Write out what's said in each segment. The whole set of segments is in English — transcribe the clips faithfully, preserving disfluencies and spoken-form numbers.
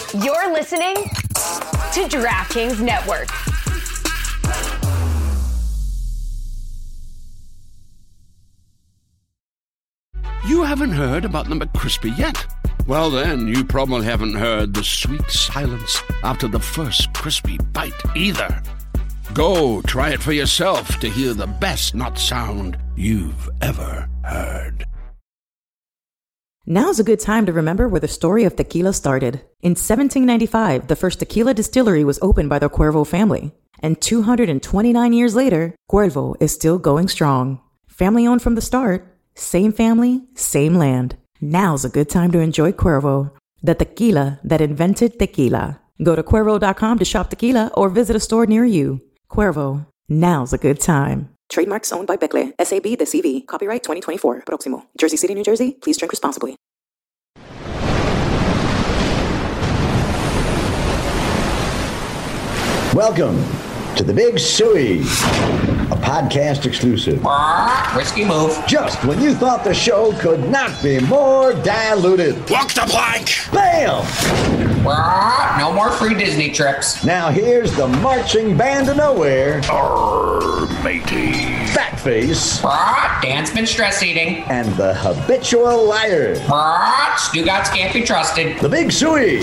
You're listening to DraftKings Network. You haven't heard about the McCrispy yet? Well, then, you probably haven't heard the sweet silence after the first crispy bite either. Go try it for yourself to hear the best nut sound you've ever heard. Now's a good time to remember where the story of tequila started. In seventeen ninety-five, the first tequila distillery was opened by the Cuervo family. And two hundred twenty-nine years later, Cuervo is still going strong. Family owned from the start, same family, same land. Now's a good time to enjoy Cuervo, the tequila that invented tequila. Go to Cuervo dot com to shop tequila or visit a store near you. Cuervo, now's a good time. Trademarks owned by Becle, S A B de C V. Copyright twenty twenty-four. Proximo. Jersey City, New Jersey. Please drink responsibly. Welcome to the Big Suey, a podcast exclusive. Risky move. Just when you thought the show could not be more diluted. Walk the plank! Bam! No more free Disney trips. Now here's the marching band of nowhere. Arr, matey. Fatface. Dan's been stress eating. And the habitual liar. Stugatz can't be trusted. The Big Suey.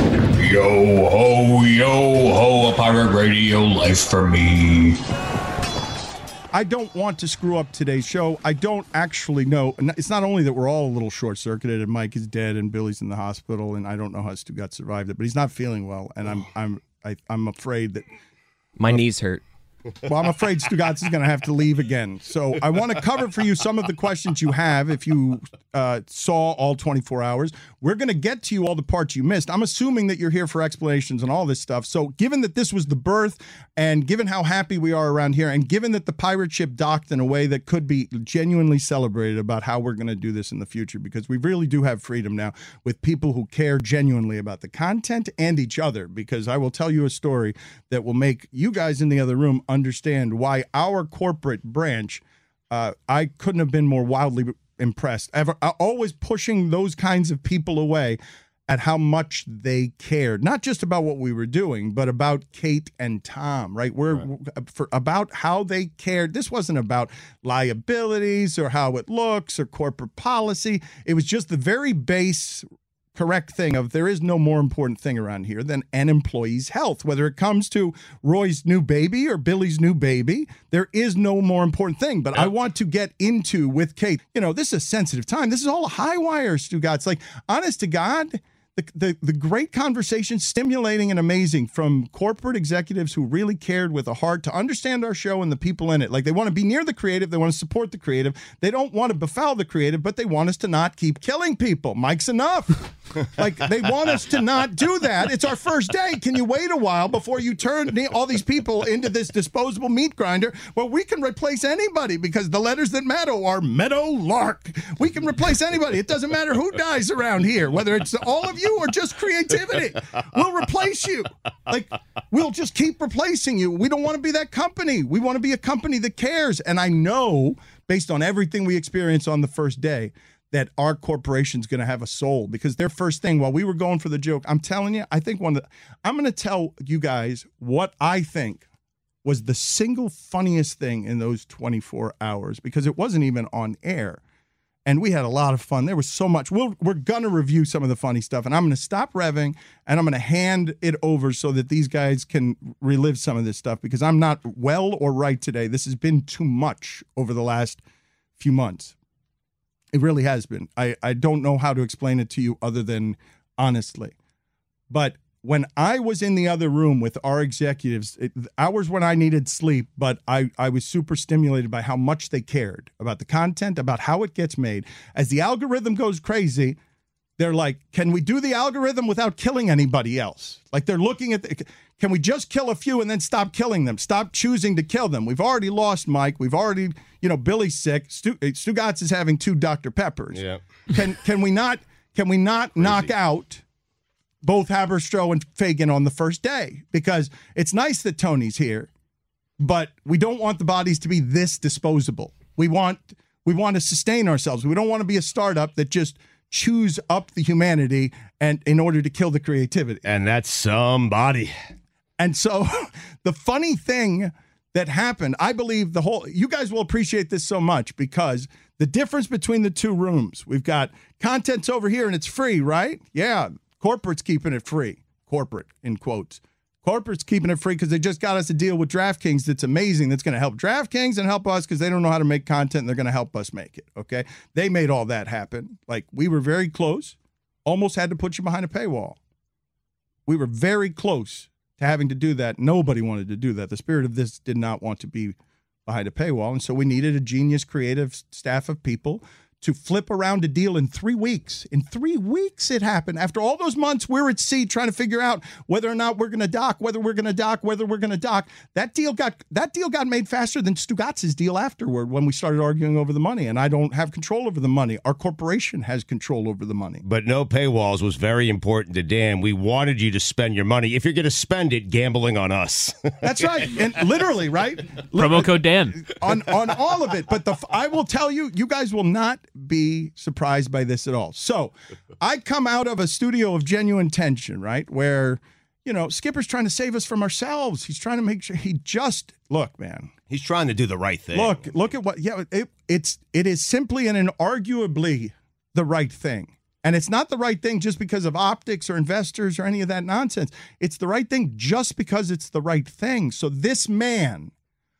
Yo ho, yo ho, a pirate radio life for me. I don't want to screw up today's show. I don't actually know. It's not only that we're all a little short-circuited and Mike is dead and Billy's in the hospital and I don't know how Stugatz survived it, but he's not feeling well, and I'm I'm I, I'm afraid that my knees hurt. Well, I'm afraid Stugatz is going to have to leave again. So I want to cover for you some of the questions you have if you uh, saw all twenty-four hours. We're going to get to you all the parts you missed. I'm assuming that you're here for explanations and all this stuff. So given that this was the birth, and given how happy we are around here, and given that the pirate ship docked in a way that could be genuinely celebrated about how we're going to do this in the future, because we really do have freedom now with people who care genuinely about the content and each other, because I will tell you a story that will make you guys in the other room understand why our corporate branch, uh, I couldn't have been more wildly impressed. Ever, uh, always pushing those kinds of people away at how much they cared, not just about what we were doing, but about Kate and Tom, right? We're right. For about how they cared. This wasn't about liabilities or how it looks or corporate policy. It was just the very base correct thing of there is no more important thing around here than an employee's health. Whether it comes to Roy's new baby or Billy's new baby, there is no more important thing. But I want to get into with Kate, you know, this is a sensitive time. This is all a high wire, Stugatz. Like, honest to God, the, the, the great conversation, stimulating and amazing from corporate executives who really cared with a heart to understand our show and the people in it. Like, they want to be near the creative. They want to support the creative. They don't want to befoul the creative, but they want us to not keep killing people. Mike's enough. Like, they want us to not do that. It's our first day. Can you wait a while before you turn all these people into this disposable meat grinder? Well, we can replace anybody because the letters that matter are Meadow Lark. We can replace anybody. It doesn't matter who dies around here, whether it's all of you or just creativity. We'll replace you. Like, we'll just keep replacing you. We don't want to be that company. We want to be a company that cares. And I know, based on everything we experienced on the first day, that our corporation's going to have a soul, because their first thing, while we were going for the joke, I'm telling you, I think one of the, I'm going to tell you guys what I think was the single funniest thing in those twenty-four hours, because it wasn't even on air. And we had a lot of fun. There was so much. We'll, we're going to review some of the funny stuff, and I'm going to stop revving, and I'm going to hand it over so that these guys can relive some of this stuff, because I'm not well or right today. This has been too much over the last few months. It really has been. I, I don't know how to explain it to you other than honestly. But when I was in the other room with our executives, it, hours when I needed sleep, but I, I was super stimulated by how much they cared about the content, about how it gets made. As the algorithm goes crazy, they're like, can we do the algorithm without killing anybody else? Like, they're looking at, the, can we just kill a few and then stop killing them? Stop choosing to kill them. We've already lost Mike. We've already, you know, Billy's sick. Stu, Stugatz is having two Doctor Peppers. Yeah. Can can we not can we not Crazy. knock out both Haberstroh and Fagan on the first day? Because it's nice that Tony's here, but we don't want the bodies to be this disposable. We want we want to sustain ourselves. We don't want to be a startup that just chews up the humanity and in order to kill the creativity. And that's somebody. And so the funny thing that happened, I believe the whole, you guys will appreciate this so much because the difference between the two rooms, we've got contents over here and it's free, right? Yeah, corporate's keeping it free. Corporate, in quotes. Corporate's keeping it free because they just got us a deal with DraftKings that's amazing. That's going to help DraftKings and help us because they don't know how to make content and they're going to help us make it, okay? They made all that happen. Like, we were very close. Almost had to put you behind a paywall. We were very close to having to do that. Nobody wanted to do that. The spirit of this did not want to be behind a paywall, and so we needed a genius creative staff of people to flip around a deal in three weeks. In three weeks it happened. After all those months, we're at sea trying to figure out whether or not we're going to dock, whether we're going to dock, whether we're going to dock. That deal got that deal got made faster than Stugatz's deal afterward when we started arguing over the money. And I don't have control over the money. Our corporation has control over the money. But no paywalls was very important to Dan. We wanted you to spend your money. If you're going to spend it, gambling on us. That's right. And literally, right? Promo code Dan. On, on all of it. But the I will tell you, you guys will not be surprised by this at all. So I come out of a studio of genuine tension, right? Where, you know, Skipper's trying to save us from ourselves. He's trying to make sure he just look, man. He's trying to do the right thing. Look, look at what, yeah, it, it's, it is simply and inarguably the right thing. And it's not the right thing just because of optics or investors or any of that nonsense. It's the right thing just because it's the right thing. So this man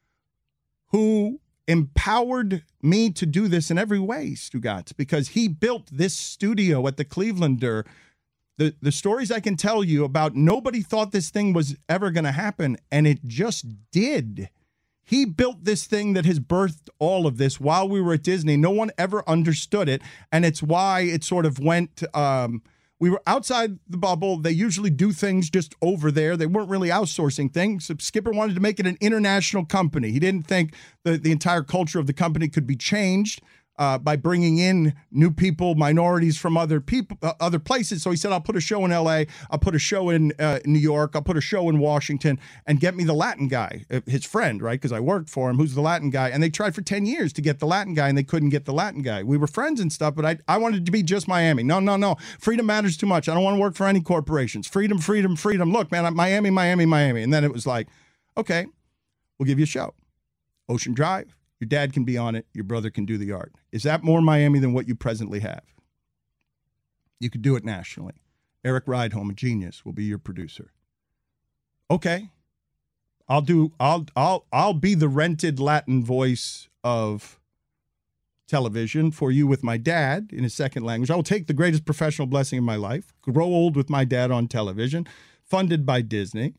who empowered me to do this in every way, Stugatz, because he built this studio at the Clevelander. The, the stories I can tell you about, nobody thought this thing was ever going to happen, and it just did. He built this thing that has birthed all of this while we were at Disney. No one ever understood it, and it's why it sort of went... Um, we were outside the bubble. They usually do things just over there. They weren't really outsourcing things. So Skipper wanted to make it an international company. He didn't think that the entire culture of the company could be changed uh, by bringing in new people, minorities from other people, uh, other places. So he said, I'll put a show in L A, I'll put a show in uh, New York, I'll put a show in Washington, and get me the Latin guy, his friend, right? Because I worked for him, who's the Latin guy. And they tried for ten years to get the Latin guy, and they couldn't get the Latin guy. We were friends and stuff, but I, I wanted to be just Miami. No, no, no. Freedom matters too much. I don't want to work for any corporations. Freedom, freedom, freedom. Look, man, I'm Miami, Miami, Miami. And then it was like, okay, we'll give you a show. Ocean Drive. Your dad can be on it. Your brother can do the art. Is that more Miami than what you presently have? You could do it nationally. Eric Rydholm, a genius, will be your producer. Okay. I'll do I'll I'll I'll be the rented Latin voice of television for you with my dad in his second language. I will take the greatest professional blessing of my life, grow old with my dad on television, funded by Disney.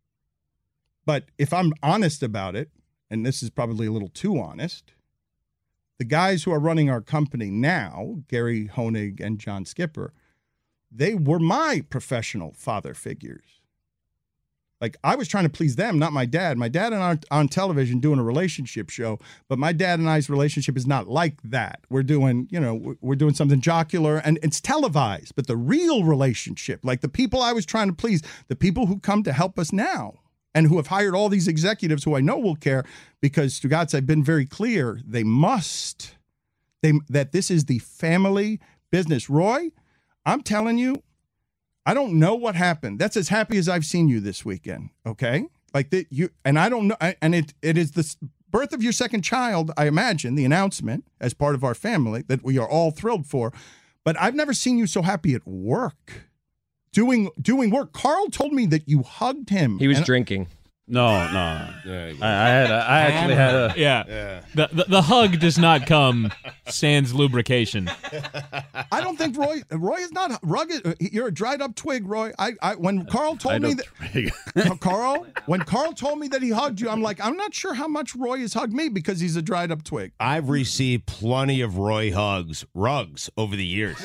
But if I'm honest about it, and this is probably a little too honest, the guys who are running our company now, Gary Honig and John Skipper, they were my professional father figures. Like, I was trying to please them, not my dad. My dad and I are on television doing a relationship show, but my dad and I's relationship is not like that. We're doing, you know, we're doing something jocular, and it's televised. But the real relationship, like the people I was trying to please, the people who come to help us now, and who have hired all these executives who I know will care, because, Stugatz, I've been very clear, they must, they that this is the family business. Roy, I'm telling you, I don't know what happened. That's as happy as I've seen you this weekend, okay? Like, that you, and I don't know, and it it is the birth of your second child, I imagine, the announcement as part of our family that we are all thrilled for, but I've never seen you so happy at work. Doing doing work. Carl told me that you hugged him. He was and, drinking. No, no. I, I had. A, I actually had a. Yeah. yeah. The, the the hug does not come sans lubrication. I don't think Roy. Roy is not rugged. You're a dried up twig, Roy. I. I when Carl told me that. Carl, when Carl told me that he hugged you, I'm like, I'm not sure how much Roy has hugged me because he's a dried up twig. I've received plenty of Roy hugs, rugs over the years.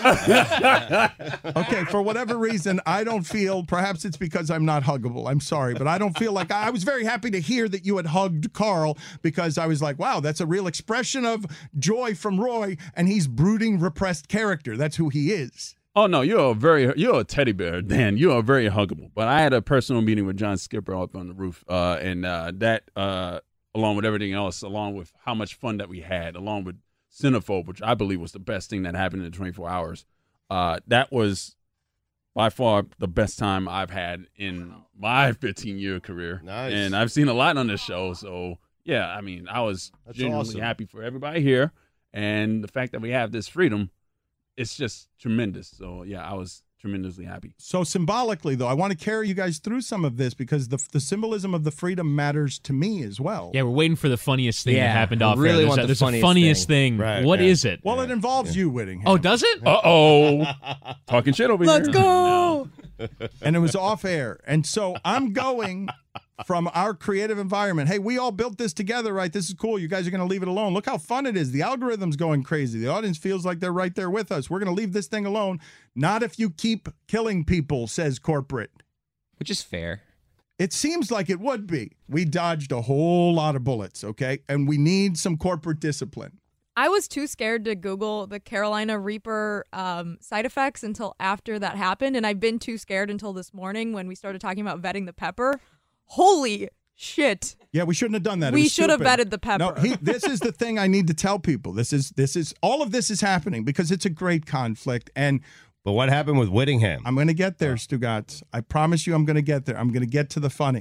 Okay, for whatever reason, I don't feel. Perhaps it's because I'm not huggable. I'm sorry, but I don't feel like I. I was very happy to hear that you had hugged Carl, because I was like, wow, that's a real expression of joy from Roy, and he's brooding, repressed character. That's who he is. Oh, no, you're a very, you're a teddy bear, Dan. You are very huggable. But I had a personal meeting with John Skipper up on the roof, uh, and uh, that, uh, along with everything else, along with how much fun that we had, along with Cinephobe, which I believe was the best thing that happened in the twenty-four hours, uh, that was by far the best time I've had in my fifteen-year career. Nice. And I've seen a lot on this show. So, yeah, I mean, I was That's genuinely awesome. happy for everybody here. And the fact that we have this freedom, it's just tremendous. So, yeah, I was tremendously happy. So symbolically, though, I want to carry you guys through some of this because the the symbolism of the freedom matters to me as well. Yeah, we're waiting for the funniest thing Yeah, that happened I off really air. There's, want a, the there's a funniest funniest thing. thing. Right, What yeah. is it? Well, it involves you, Whittingham. Oh, does it? Uh-oh. Talking shit over Let's here. go. And it was off air. And so I'm going from our creative environment. Hey, we all built this together, right? This is cool. You guys are going to leave it alone. Look how fun it is. The algorithm's going crazy. The audience feels like they're right there with us. We're going to leave this thing alone. Not if you keep killing people, says corporate. Which is fair. It seems like it would be. We dodged a whole lot of bullets, okay? And we need some corporate discipline. I was too scared to Google the Carolina Reaper um, side effects until after that happened, and I've been too scared until this morning when we started talking about vetting the pepper. Holy shit. Yeah, we shouldn't have done that. It We was should have stupid. vetted the pepper. No, he, this is the thing I need to tell people. This is this is all of this is happening because it's a great conflict. And But what happened with Whittingham? I'm going to get there, Stugatz. I promise you I'm going to get there. I'm going to get to the funny.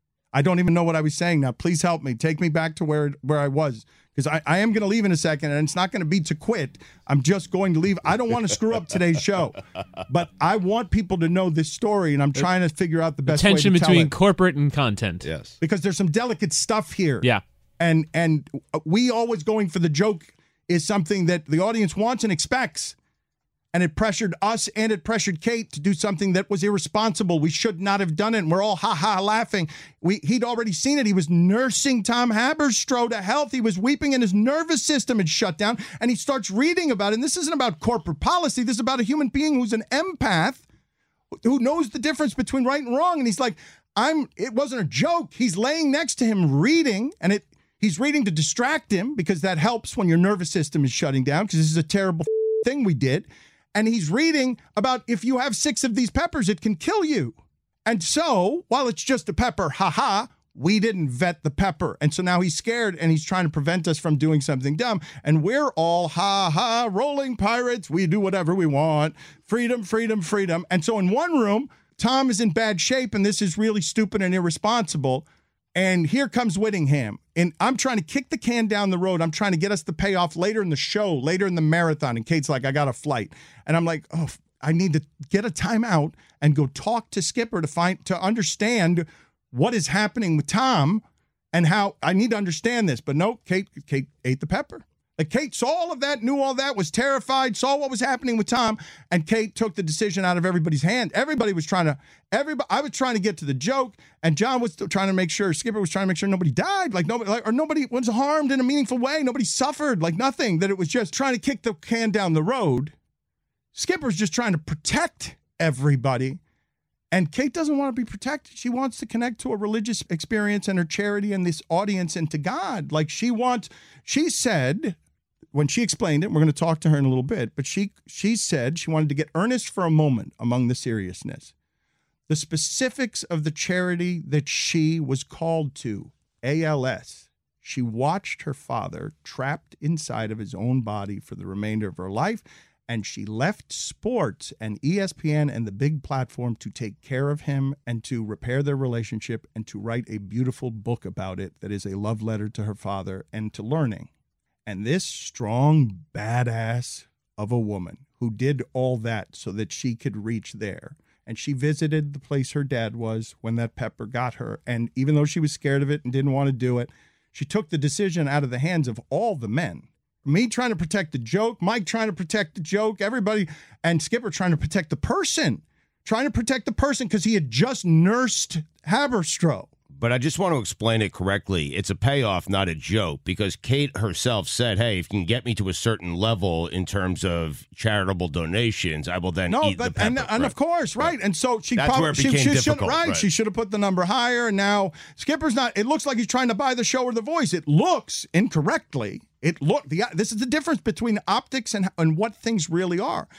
I don't even know what I was saying now. Please help me. Take me back to where where I was. Because I, I am going to leave in a second, and it's not going to be to quit. I'm just going to leave. I don't want to screw up today's show. But I want people to know this story, and I'm trying to figure out the best way to Tension tell between it. corporate and content. Yes. Because there's some delicate stuff here. Yeah. And and we always going for the joke is something that the audience wants and expects. And it pressured us and it pressured Kate to do something that was irresponsible. We should not have done it. And we're all ha-ha laughing. We He'd already seen it. He was nursing Tom Haberstroh to health. He was weeping and his nervous system had shut down. And he starts reading about it. And this isn't about corporate policy. This is about a human being who's an empath who knows the difference between right and wrong. And he's like, I'm. It wasn't a joke. He's laying next to him reading. And it he's reading to distract him because that helps when your nervous system is shutting down because this is a terrible thing we did. And he's reading about if you have six of these peppers, it can kill you. And so, while it's just a pepper, haha, we didn't vet the pepper. And so now he's scared and he's trying to prevent us from doing something dumb. And we're all ha ha, rolling pirates. We do whatever we want. Freedom, freedom, freedom. And so in one room, Tom is in bad shape and this is really stupid and irresponsible. And here comes Whittingham. And I'm trying to kick the can down the road. I'm trying to get us the payoff later in the show, later in the marathon. And Kate's like, I got a flight. And I'm like, oh, I need to get a timeout and go talk to Skipper to find to understand what is happening with Tom and how I need to understand this. But no, Kate, Kate ate the pepper. Like Kate saw all of that, knew all that, was terrified, saw what was happening with Tom, and Kate took the decision out of everybody's hand. Everybody was trying to, everybody, I was trying to get to the joke, and John was trying to make sure, Skipper was trying to make sure nobody died, like nobody, like, or nobody was harmed in a meaningful way. Nobody suffered, like nothing. That it was just trying to kick the can down the road. Skipper's just trying to protect everybody. And Kate doesn't want to be protected. She wants to connect to a religious experience and her charity and this audience and to God. Like she wants, she said, when she explained it, we're going to talk to her in a little bit, but she she said she wanted to get earnest for a moment among the seriousness. The specifics of the charity that she was called to, A L S, she watched her father trapped inside of his own body for the remainder of her life, and she left sports and E S P N and the big platform to take care of him and to repair their relationship and to write a beautiful book about it that is a love letter to her father and to learning. And this strong badass of a woman who did all that so that she could reach there. And she visited the place her dad was when that pepper got her. And even though she was scared of it and didn't want to do it, she took the decision out of the hands of all the men. Me trying to protect the joke, Mike trying to protect the joke, everybody, and Skipper trying to protect the person. Trying to protect the person because he had just nursed Haberstroh. But I just want to explain it correctly. It's a payoff, not a joke, because Kate herself said, hey, if you can get me to a certain level in terms of charitable donations, I will then no, eat but, the pepper. And, and right. of course, right. And so she That's probably, where it she, became she should, difficult, right, right. she should have put the number higher. And now Skipper's not, it looks like he's trying to buy the show or the voice. It looks incorrectly. It look the This is the difference between optics and, and what things really are.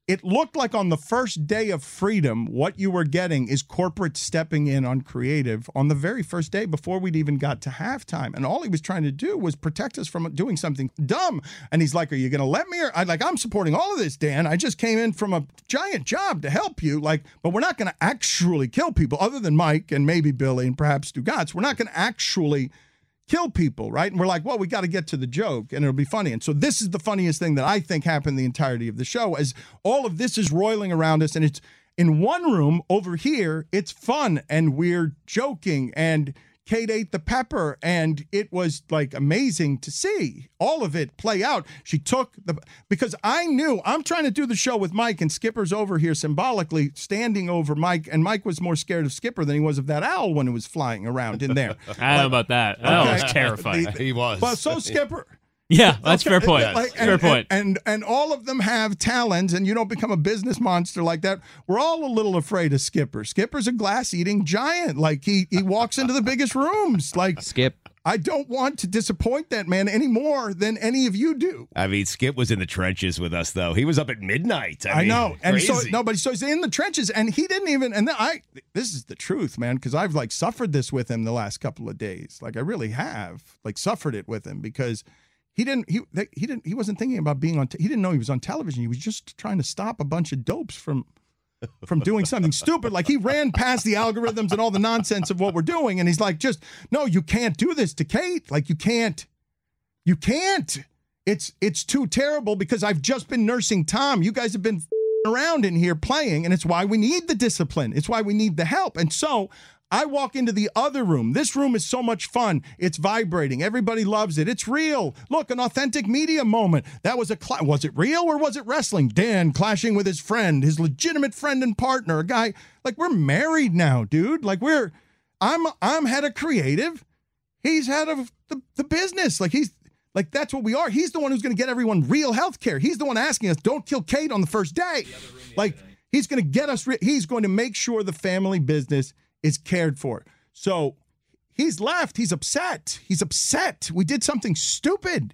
it looked like on the first day of freedom, what you were getting is corporate stepping in on creative on the very first day before we'd even got to halftime. And all he was trying to do was protect us from doing something dumb. And he's like, are you going to let me? Or, I like, I'm supporting all of this, Dan. I just came in from a giant job to help you. Like, but we're not going to actually kill people other than Mike and maybe Billy and perhaps Stugotz. We're not going to actually kill people, right? And we're like, well, we got to get to the joke and it'll be funny. And so this is the funniest thing that I think happened the entirety of the show, as all of this is roiling around us. And it's in one room over here, it's fun and we're joking and Kate ate the pepper and it was like amazing to see all of it play out. She took the, because I knew I'm trying to do the show with Mike and Skipper's over here symbolically standing over Mike, and Mike was more scared of Skipper than he was of that owl when it was flying around in there. I don't know about that. That Okay. was terrifying. The- He was. Well, so Skipper. Yeah, that's Okay, fair point. like, fair and, point. And, and and all of them have talents, and you don't become a business monster like that. We're all a little afraid of Skipper. Skipper's a glass-eating giant. Like he he walks into the biggest rooms. Like Skip. I don't want to disappoint that man any more than any of you do. I mean, Skip was in the trenches with us, though. He was up at midnight. I, I mean, know, and so crazy. nobody. So he's in the trenches, and he didn't even. And then I. This is the truth, man, because I've like suffered this with him the last couple of days. Like I really have, like suffered it with him because. He didn't. He he didn't. He wasn't thinking about being on. T- he didn't know he was on television. He was just trying to stop a bunch of dopes from from doing something stupid. Like he ran past the algorithms and all the nonsense of what we're doing, and he's like, "Just no, you can't do this to Kate. Like you can't, you can't. It's it's too terrible because I've just been nursing Tom. You guys have been f***ing around in here playing, and it's why we need the discipline. It's why we need the help. And so." I walk into the other room. This room is so much fun. It's vibrating. Everybody loves it. It's real. Look, an authentic media moment. That was a cla- was it real or was it wrestling? Dan clashing with his friend, his legitimate friend and partner, a guy like we're married now, dude. Like we're I'm I'm head of creative. He's head of the, the business. Like he's like that's what we are. He's the one who's going to get everyone real health care. He's the one asking us, "Don't kill Kate on the first day." Like he's going to get us re- he's going to make sure the family business is cared for. So he's left. He's upset. He's upset. We did something stupid.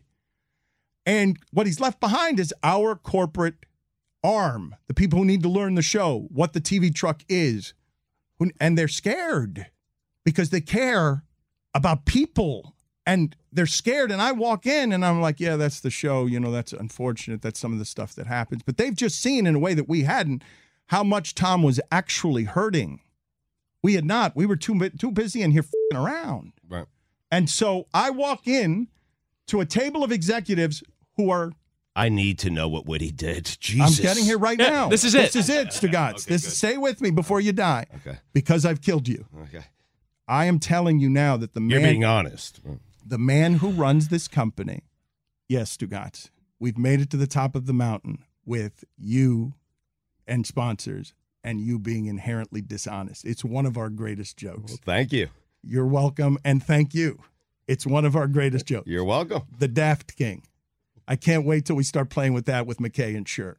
And what he's left behind is our corporate arm, the people who need to learn the show, what the T V truck is. And they're scared because they care about people. And they're scared. And I walk in and I'm like, yeah, that's the show. You know, that's unfortunate. That's some of the stuff that happens. But they've just seen in a way that we hadn't how much Tom was actually hurting. We had not. We were too too busy in here f***ing around. Right. And so I walk in to a table of executives who are. I need to know what Woody did. Jesus. I'm getting here right now. This is it. This is it, Stugotz. Okay, this good. Stay with me before you die. Okay. Because I've killed you. Okay. I am telling you now that the You're man, being honest. the man who runs this company, yes, Stugotz, we've made it to the top of the mountain with you and sponsors. And you being inherently dishonest. It's one of our greatest jokes. Well, thank you. You're welcome, and thank you. It's one of our greatest jokes. You're welcome. The Daft King. I can't wait till we start playing with that with McKay and Schur.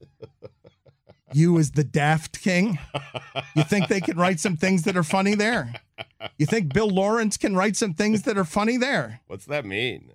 You as the Daft King? You think they can write some things that are funny there? You think Bill Lawrence can write some things that are funny there? What's that mean?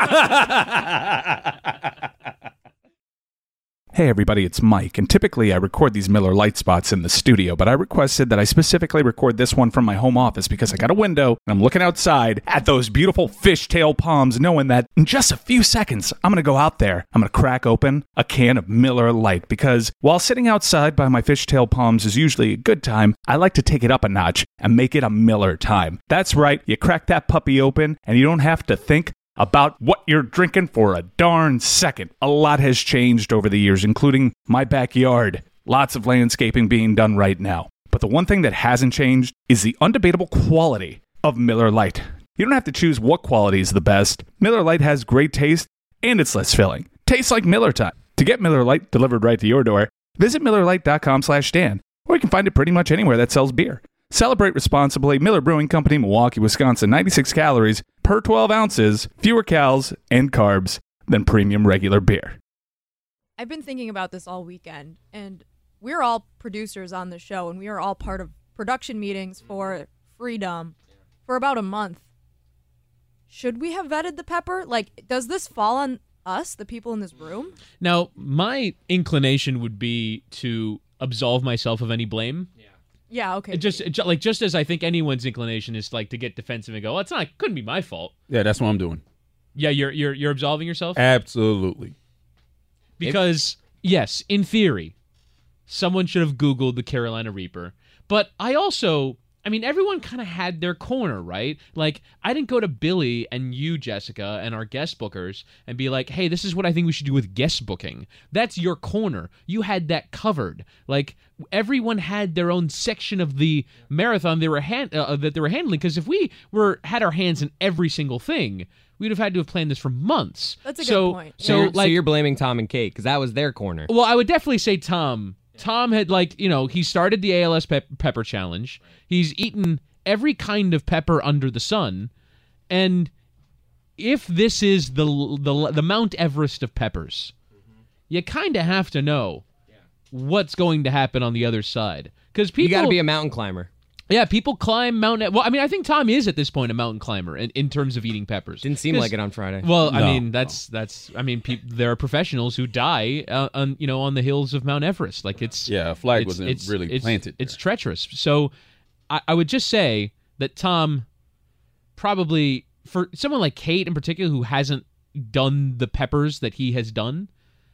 Hey everybody, it's Mike, and typically I record these Miller Lite spots in the studio, but I requested that I specifically record this one from my home office because I got a window and I'm looking outside at those beautiful fishtail palms, knowing that in just a few seconds I'm going to go out there, I'm going to crack open a can of Miller Lite, because while sitting outside by my fishtail palms is usually a good time, I like to take it up a notch and make it a Miller time. That's right, you crack that puppy open and you don't have to think about what you're drinking for a darn second. A lot has changed over the years, including my backyard. Lots of landscaping being done right now. But the one thing that hasn't changed is the undebatable quality of Miller Lite. You don't have to choose what quality is the best. Miller Lite has great taste, and it's less filling. Tastes like Miller time. To get Miller Lite delivered right to your door, visit Miller Lite dot com slash Dan, or you can find it pretty much anywhere that sells beer. Celebrate responsibly. Miller Brewing Company, Milwaukee, Wisconsin. ninety-six calories per twelve ounces, fewer calories and carbs than premium regular beer. I've been thinking about this all weekend, and we're all producers on the show, and we are all part of production meetings for Freedom for about a month. Should we have vetted the pepper? Like, does this fall on us, the people in this room. Now, my inclination would be to absolve myself of any blame. Yeah. Yeah, okay. Just, ju- like just as I think anyone's inclination is like to get defensive and go, well, it's not couldn't be my fault. Yeah, that's what I'm doing. Yeah, you're you're you're absolving yourself? Absolutely. Because yes, in theory, someone should have Googled the Carolina Reaper. But I also I mean, everyone kind of had their corner, right? Like, I didn't go to Billy and you, Jessica, and our guest bookers and be like, hey, this is what I think we should do with guest booking. That's your corner. You had that covered. Like, everyone had their own section of the marathon they were hand- uh, that they were handling. Because if we were had our hands in every single thing, we'd have had to have planned this for months. That's a so, good point. So, So, you're, like, so you're blaming Tom and Kate because that was their corner. well, I would definitely say Tom. Tom had, like, you know, he started the A L S pep- pepper challenge. He's eaten every kind of pepper under the sun. And if this is the the, the Mount Everest of peppers, you kind of have to know what's going to happen on the other side. Because people, You got to be a mountain climber. yeah, people climb Mount. E- Well, I mean, I think Tom is at this point a mountain climber in, in terms of eating peppers. Didn't seem 'Cause- like it on Friday. Well, I No, mean, that's that's. I mean, peop there are professionals who die uh, on you know on the hills of Mount Everest. Like it's Yeah, a flag it's- wasn't it's- really it's- planted It's treacherous. So, I, I would just say that Tom probably, for someone like Kate in particular who hasn't done the peppers that he has done,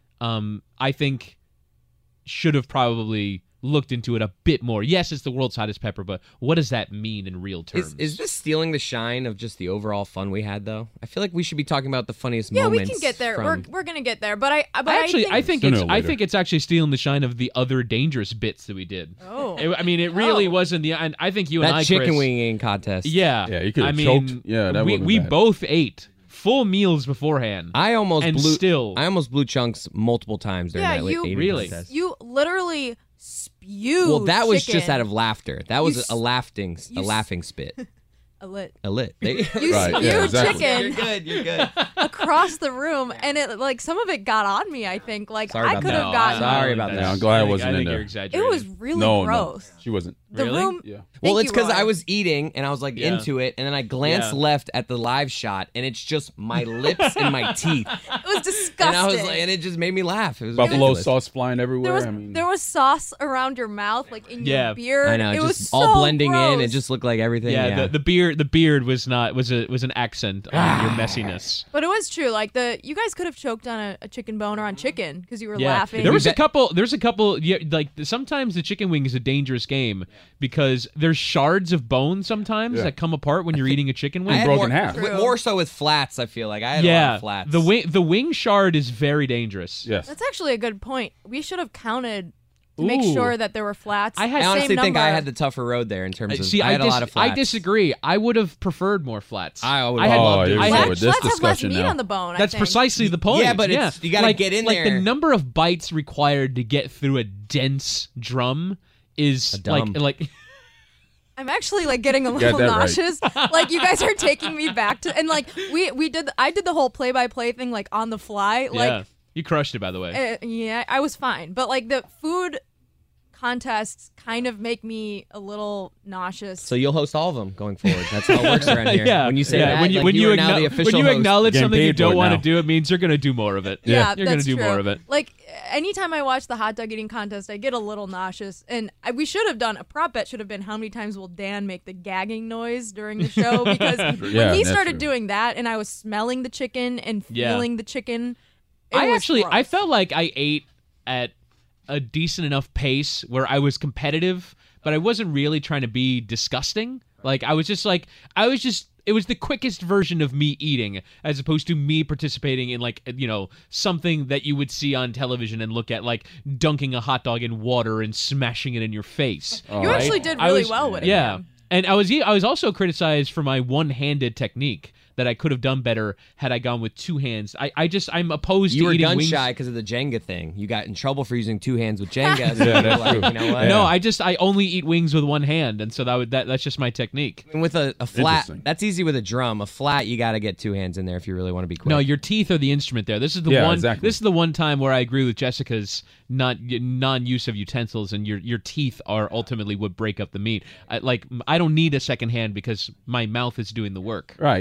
um, I think should have probably looked into it a bit more. Yes, it's the world's hottest pepper, but what does that mean in real terms? Is, is this stealing the shine of just the overall fun we had, though? I feel like we should be talking about the funniest Yeah, we moments. can get there. From... We're we're gonna get there. But I but I actually, I think, I think Sooner it's or I later. think it's actually stealing the shine of the other dangerous bits that we did. Oh. It- I mean, it really Oh. wasn't the. And I think you that and I, chicken Chris, wing eating contest. Yeah, Yeah, you could've I mean, choked. Yeah, that we would've we been bad. both ate full meals beforehand. I almost and blew. still, I almost blew chunks multiple times during Yeah, that you- eating Really? contest. you literally spewed. Well, that was chicken. just out of laughter. That was You s- a laughing, you a s- laughing spit. a lit. A lit. They- You Right, spewed yeah, exactly. chicken You're good. You're good. across the room, and it like some of it got on me. I think like Sorry I about could that. have No, gotten. Sorry I don't about think that. Yeah, I'm that's- glad I think- wasn't I in think there. You're It exaggerating. was really no, gross. no, she wasn't. The Really? room. Yeah. Well, Thank it's you, because Roy. I was eating and I was like Yeah. into it, and then I glanced Yeah. left at the live shot, and it's just my lips and my teeth, It was disgusting. and I was like, and it just made me laugh. It was Buffalo ridiculous. sauce flying everywhere. there was I mean, there was sauce around your mouth, like in Yeah. your beard. I know, it just was all so blending in. It gross. just looked like everything. Yeah, Yeah, The, the beard the beard was not was a was an accent on your messiness. But it was true. Like the you guys could have choked on a, a chicken bone or on chicken because you were Yeah, laughing. there was a bet- couple. There's a couple. Yeah, like sometimes the chicken wing is a dangerous game because there's shards of bone sometimes Yeah. that come apart when you're eating a chicken I wing. had broken more, half. w- More so with flats. I feel like I had a lot yeah, of flats. the wing the wing shard is very dangerous. yes. That's actually a good point. We should have counted to make Ooh. sure that there were flats. I had- I Same honestly think I number. had the tougher road there in terms Uh, of. See, I I, had a dis- lot of I flats. disagree. I would have preferred more flats. I would- had Oh, loved here it. we I go had- with this flats have less discussion meat now. on the bone. I That's think. precisely the point. Yeah, but it's- you gotta like, get in like there. the number of bites required to get through a dense drum is A dum. like like. I'm actually like getting a got little that right. nauseous. Like you guys are taking me back to and like we we did I did the whole play by play thing like on the fly. yeah, Like you crushed it, by the way. uh, yeah, I was fine. But like the food contests kind of make me a little nauseous. So you'll host all of them going forward. That's how it works around here. yeah, When you say yeah. that, when you like, when you, you, are now acknow- the official when you host. acknowledge Getting something you paid for don't it want to now. do, it means you're going to do more of it. Yeah, you're going that's to do true. more of it. Like anytime I watch the hot dog eating contest, I get a little nauseous. And I, we should have done a prop bet. Should have been how many times will Dan make the gagging noise during the show? Because Yeah, when he that's started true. doing that, and I was smelling the chicken and Yeah. feeling the chicken, it I was actually I gross. felt like I ate at a decent enough pace where I was competitive, but I wasn't really trying to be disgusting. Like I was just like I was just it was the quickest version of me eating as opposed to me participating in like you know something that you would see on television and look at like dunking a hot dog in water and smashing it in your face. You right? actually did I really was- well with it. Yeah. man. And I was I was also criticized for my one-handed technique that I could have done better had I gone with two hands. I, I just I'm opposed You to were eating gun wings. shy because of the Jenga thing. You got in trouble for using two hands with Jenga. So Yeah, you were that's like, true. you know what? No, I just I only eat wings with one hand, and so that would that that's just my technique. And with a, a flat, Interesting. that's easy with a drum. A flat, you got to get two hands in there if you really want to be quick. No, your teeth are the instrument there. This is the Yeah, one. exactly. This is the one time where I agree with Jessica's not non-use of utensils, and your your teeth are ultimately what break up the meat. I, like I don't need a second hand because my mouth is doing the work. Right, you put the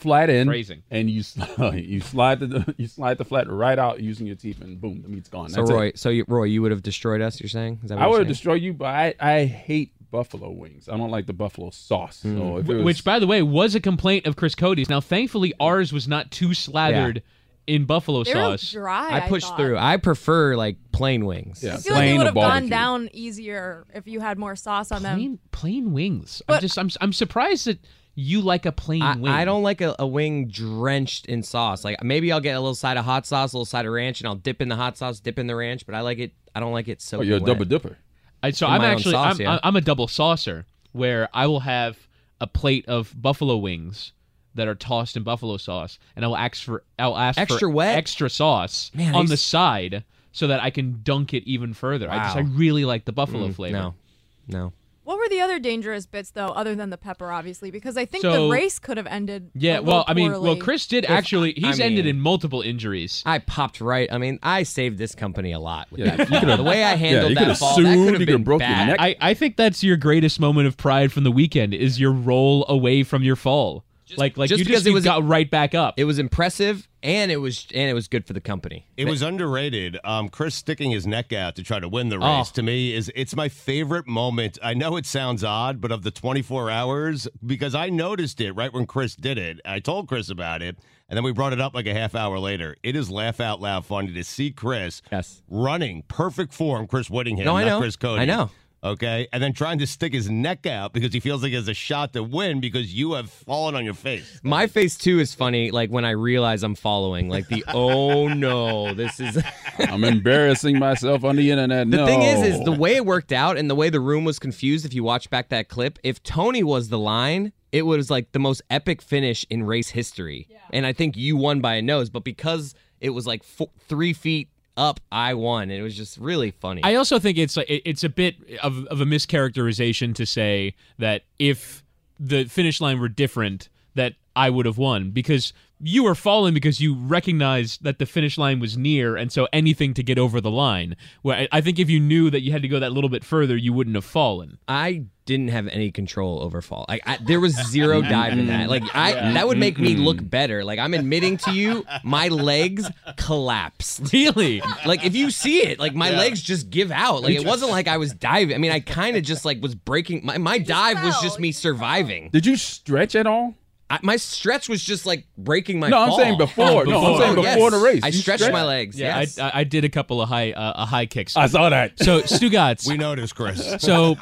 flat in, Phrasing. and you you slide the you slide the flat right out using your teeth, and boom, the meat's gone. So That's Roy, it. so you, Roy, you would have destroyed us. You're saying? Is that what I you're would saying? destroy you, but I, I hate buffalo wings. I don't like the buffalo sauce. Mm. So if it was, Which, by the way, was a complaint of Chris Cody's. Now, thankfully, ours was not too slathered in buffalo They were sauce. dry. I pushed thought. through. I prefer like plain wings. Yeah, I feel like they plain would or have gone barbecue. down easier if you had more sauce on them. Plain, plain wings. I'm But- just, I'm, I'm surprised that you like a plain I, wing. I don't like a, a wing drenched in sauce. Like maybe I'll get a little side of hot sauce, a little side of ranch, and I'll dip in the hot sauce, dip in the ranch. But I like it. I don't like it so. oh, you're a wet. double dipper. I, so in I'm my own actually, sauce, I'm, yeah. I'm a double saucer where I will have a plate of buffalo wings that are tossed in buffalo sauce, and I will ask for, I'll ask Extra for wet? extra sauce Man, on these- the side so that I can dunk it even further. I just, I Wow. really like the buffalo Mm, flavor. No, no. What were the other dangerous bits, though, other than the pepper, obviously? Because I think So- the race could have ended. Yeah, a well, little I mean, well, poorly. Chris did If- actually. I He's ended mean- in multiple injuries. I popped right. I mean, I saved this company a lot with Yeah, that you fall. could've- The way I handled you that could've fall, sued, that you could have could've been broke your bad. neck. I, I think that's your greatest moment of pride from the weekend is your roll away from your fall. like, like just you because just it you was- got right back up. It was impressive, and it was and it was good for the company. It was underrated. Um, Chris sticking his neck out to try to win the Oh. race to me is it's my favorite moment. I know it sounds odd, but of the twenty-four hours, because I noticed it right when Chris did it. I told Chris about it, and then we brought it up like a half hour later. It is laugh out loud funny to see Chris Yes. running perfect form. Chris Whittingham, No, I not know. Chris Cody. I know. Okay, and then trying to stick his neck out because he feels like he has a shot to win because you have fallen on your face. My face too is funny. Like when I realize I'm following, like the oh no, this is. I'm embarrassing myself on the internet. The no. thing is, is the way it worked out and the way the room was confused. If you watch back that clip, if Tony was the line, it was like the most epic finish in race history. Yeah. And I think you won by a nose, but because it was like four, three feet up, I won, and it was just really funny. I also think it's like it- it's a bit of, of a mischaracterization to say that if the finish line were different, that I would have won because you were falling because you recognized that the finish line was near, and so anything to get over the line. Where I, I think if you knew that you had to go that little bit further, you wouldn't have fallen. I didn't have any control over fall. Like I, there was zero dive in that. Like I, that would make me look better. Like I'm admitting to you, my legs collapsed. Really? Like if you see it, like my legs just give out. Like it wasn't like I was diving. I mean, I kind of just like was breaking. My my dive was just me surviving. Did you stretch at all? I, my stretch was just like breaking my. No, I'm fall. saying before. No, I'm saying before the race. I You stretched stretched? my legs. Yeah, yes. I, I I did a couple of high uh, uh, high kicks. I saw that. So Stugatz, We noticed, Chris. so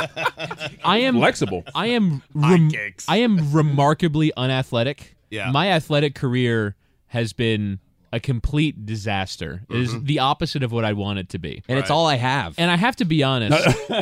I am Flexible. I am rem- kicks. I am remarkably unathletic. Yeah. My athletic career has been a complete disaster. It is the opposite of what I want it to be. and it's all I have. And I have to be honest,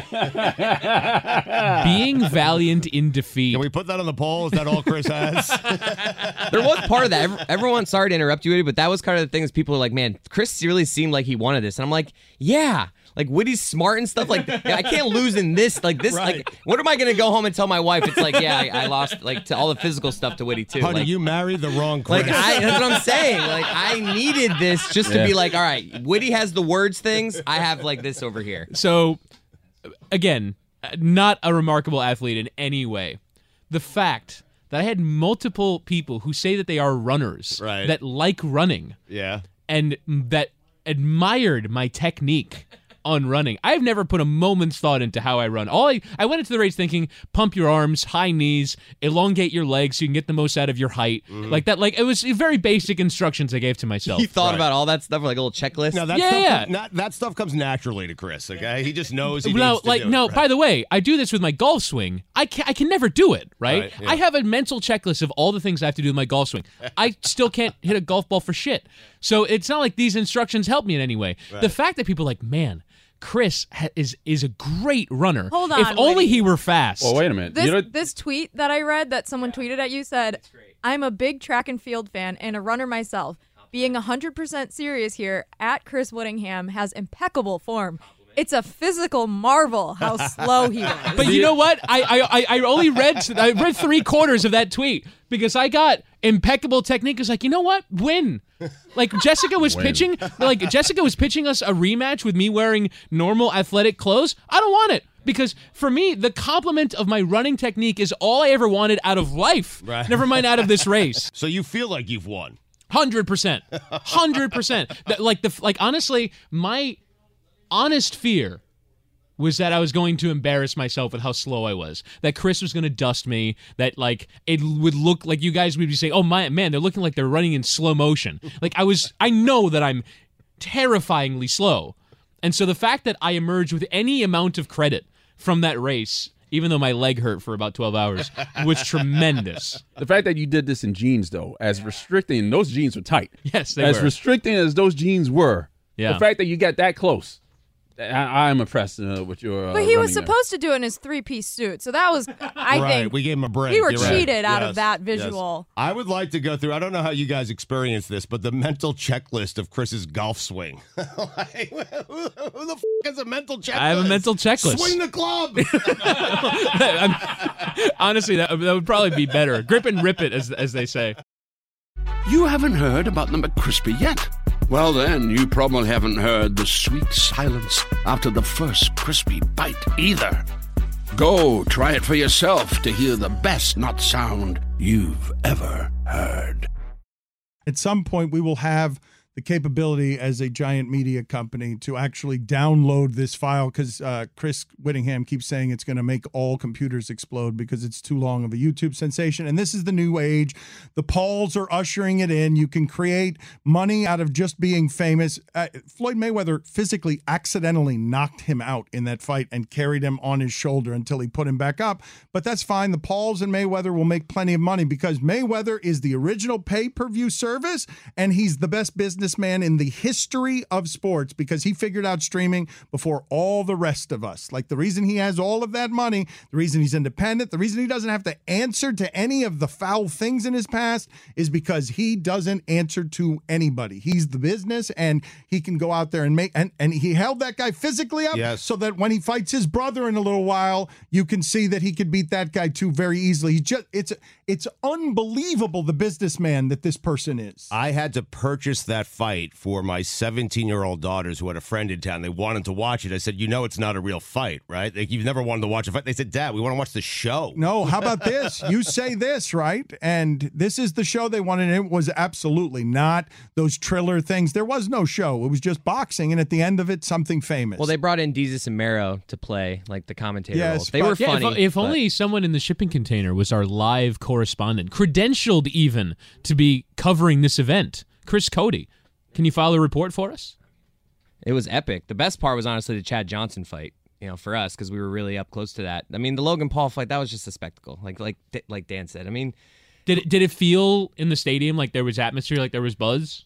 being valiant in defeat. Can we put that on the poll? Is that all Chris has? There was part of that. Every- Everyone, sorry to interrupt you, Woody, but that was kind of the thing is people are like, man, Chris really seemed like he wanted this. And I'm like, yeah. Like, Woody's smart and stuff. Like, I can't lose in this. Like, this, Right. like, what am I going to go home and tell my wife? It's like, yeah, I, I lost, like, to all the physical stuff to Woody, too. Honey, like, you married the wrong Chris. like I, that's what I'm saying. Like, I needed this just to Yeah. be like, all right, Woody has the words things. I have, like, this over here. So, again, not a remarkable athlete in any way. The fact that I had multiple people who say that they are runners, Right. that like running, yeah. and that admired my technique on running. I've never put a moment's thought into how I run. All I, I went into the race thinking, pump your arms, high knees, elongate your legs so you can get the most out of your height. Like that, like it was very basic instructions I gave to myself. You thought Right. about all that stuff, like a little checklist. No, that Yeah, stuff, yeah. Not, that stuff comes naturally to Chris, okay? He just knows he no, needs to like do no. it, right? By the way, I do this with my golf swing. I can I can never do it. Right. Right, yeah. I have a mental checklist of all the things I have to do with my golf swing. I still can't hit a golf ball for shit. So it's not like these instructions help me in any way. The fact that people are like, man, Chris ha- is is a great runner. Hold If on, only Woody. he were fast. Well, wait a minute. This You know, this tweet that I read that someone tweeted at you said, "I'm a big track and field fan and a runner myself. Being one hundred percent serious here, at Chris Whittingham has impeccable form. It's a physical marvel how slow he was." But you know what? I I, I- I only read I read three quarters of that tweet because I got impeccable technique. It's like, you know what? Win. Like Jessica was pitching, like Jessica was pitching us a rematch with me wearing normal athletic clothes. I don't want it Because for me, the compliment of my running technique is all I ever wanted out of life. Right. Never mind out of this race. So you feel like you've won. Hundred percent, hundred percent. Like the like, honestly, my honest fear was that I was going to embarrass myself with how slow I was. That Chris was going to dust me. That like it would look like you guys would be saying, "Oh my man, they're looking like they're running in slow motion." Like I was, I know that I'm terrifyingly slow, and so the fact that I emerged with any amount of credit from that race, even though my leg hurt for about twelve hours, was tremendous. The fact that you did this in jeans, though, as restricting, those jeans were tight. Yes, they as were. restricting as those jeans were. Yeah. The fact that you got that close, I, I'm impressed uh, with your. Uh, But he was running supposed to do it in his three-piece suit, so that was, I right, think, we gave him a break. we were You're right. cheated out Yes, of that yes. visual. I would like to go through, I don't know how you guys experience this, but the mental checklist of Chris's golf swing. Like, who, who the f*** has a mental checklist? I have a mental checklist. Swing the club! I'm- honestly, that, that would probably be better. Grip and rip it, as as they say. You haven't heard about the McCrispy yet? Well, then, you probably haven't heard the sweet silence after the first crispy bite either. Go try it for yourself to hear the best not sound you've ever heard. At some point, we will have the capability as a giant media company to actually download this file because uh, Chris Whittingham keeps saying it's going to make all computers explode because it's too long of a YouTube sensation. And this is the new age. The polls are ushering it in. You can create money out of just being famous. Uh, Floyd Mayweather physically accidentally knocked him out in that fight and carried him on his shoulder until he put him back up. But that's fine. The Pauls and Mayweather will make plenty of money because Mayweather is the original pay-per-view service and he's the best business businessman in the history of sports because he figured out streaming before all the rest of us. Like the reason he has all of that money, the reason he's independent, the reason he doesn't have to answer to any of the foul things in his past is because he doesn't answer to anybody. He's the business and he can go out there and make, and, and he held that guy physically up yes. so that when he fights his brother in a little while, you can see that he could beat that guy too very easily. He just, it's, it's unbelievable the businessman that this person is. I had to purchase that fight for my seventeen-year-old daughters who had a friend in town. They wanted to watch it. I said, you know it's not a real fight, right? Like, you've never wanted to watch a fight. They said, Dad, we want to watch the show. No, how about this? You say this, right? And this is the show they wanted. It was absolutely not those Triller things. There was no show. It was just boxing, and at the end of it, something famous. Well, they brought in Desus and Mero to play, like, the commentator Yes, roles. They but- were Yeah, funny. if, if but- only someone in the shipping container was our live correspondent, credentialed even to be covering this event. Chris Cody, can you file a report for us? It was epic. The best part was honestly the Chad Johnson fight, you know, for us, because we were really up close to that. I mean, the Logan Paul fight, that was just a spectacle, like like like Dan said. I mean, Did it, did it feel in the stadium like there was atmosphere, like there was buzz?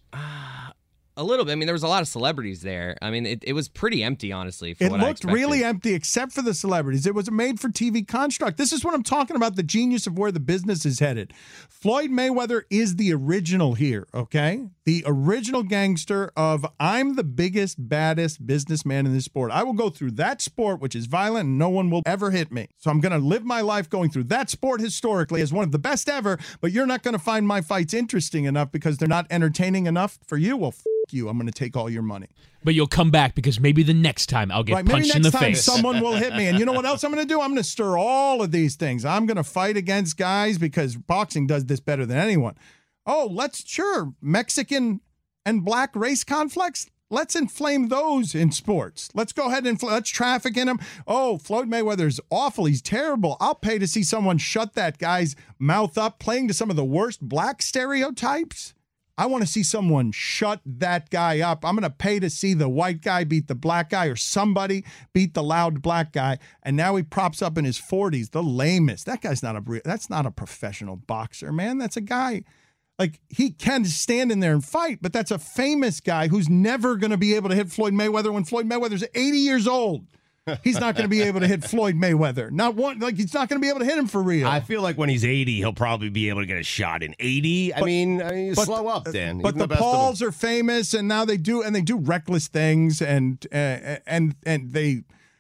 a little bit. I mean, there was a lot of celebrities there. I mean, it, it was pretty empty, honestly. For It what I looked expected. really empty except for the celebrities. It was a made-for-T V construct. This is what I'm talking about, the genius of where the business is headed. Floyd Mayweather is the original here, okay? The original gangster of I'm the biggest, baddest businessman in this sport. I will go through that sport, which is violent, and no one will ever hit me. So I'm going to live my life going through that sport historically as one of the best ever, but you're not going to find my fights interesting enough because they're not entertaining enough for you. Well, f- you. I'm going to take all your money. But you'll come back because maybe the next time I'll get Right, maybe punched next in the time face. someone will hit me. And you know what else I'm going to do? I'm going to stir all of these things. I'm going to fight against guys because boxing does this better than anyone. Oh, let's, sure, Mexican and black race conflicts. Let's inflame those in sports. Let's go ahead and infl- let's traffic in them. Oh, Floyd Mayweather's awful. He's terrible. I'll pay to see someone shut that guy's mouth up, playing to some of the worst black stereotypes. I want to see someone shut that guy up. I'm going to pay to see the white guy beat the black guy or somebody beat the loud black guy. And now he props up in his forties, the lamest. That guy's not a that's not a professional boxer, man. That's a guy, like, he can stand in there and fight, but that's a famous guy who's never going to be able to hit Floyd Mayweather when Floyd Mayweather's eighty years old. He's not going to be able to hit Floyd Mayweather. Not one, like, he's not going to be able to hit him for real. I feel like when he's eighty, he'll probably be able to get a shot in eighty. I But- mean, I mean but- slow up, Dan. But Even the, best of them. Pauls are famous, and now they do, and they do reckless things, and uh, and and they